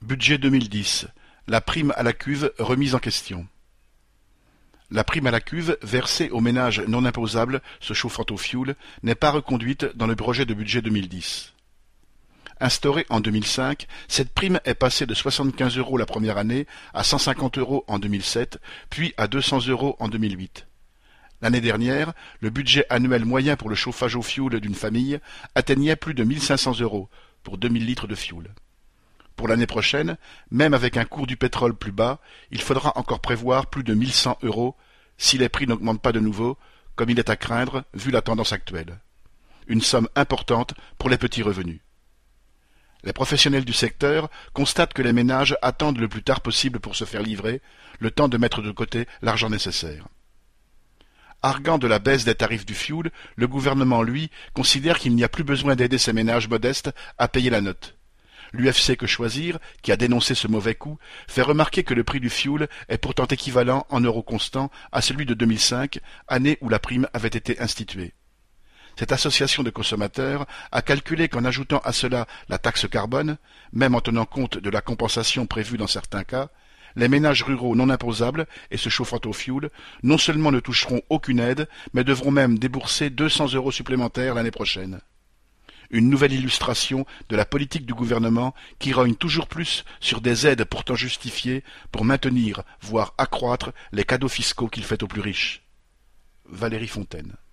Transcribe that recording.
Budget 2010. La prime à la cuve remise en question. La prime à la cuve versée aux ménages non imposables se chauffant au fioul n'est pas reconduite dans le projet de budget 2010. Instaurée en 2005, cette prime est passée de 75 € la première année à 150 € en 2007, puis à 200 € en 2008. L'année dernière, le budget annuel moyen pour le chauffage au fioul d'une famille atteignait plus de 1 500 € pour 2000 litres de fioul. Pour l'année prochaine, même avec un cours du pétrole plus bas, il faudra encore prévoir plus de 1 100 € si les prix n'augmentent pas de nouveau, comme il est à craindre vu la tendance actuelle. Une somme importante pour les petits revenus. Les professionnels du secteur constatent que les ménages attendent le plus tard possible pour se faire livrer, le temps de mettre de côté l'argent nécessaire. Arguant de la baisse des tarifs du fioul, le gouvernement, lui, considère qu'il n'y a plus besoin d'aider ces ménages modestes à payer la note. L'UFC Que Choisir, qui a dénoncé ce mauvais coup, fait remarquer que le prix du fioul est pourtant équivalent en euros constants à celui de 2005, année où la prime avait été instituée. Cette association de consommateurs a calculé qu'en ajoutant à cela la taxe carbone, même en tenant compte de la compensation prévue dans certains cas, les ménages ruraux non imposables et se chauffant au fioul non seulement ne toucheront aucune aide, mais devront même débourser 200 € supplémentaires l'année prochaine. Une nouvelle illustration de la politique du gouvernement qui rogne toujours plus sur des aides pourtant justifiées pour maintenir, voire accroître, les cadeaux fiscaux qu'il fait aux plus riches. Valérie Fontaine.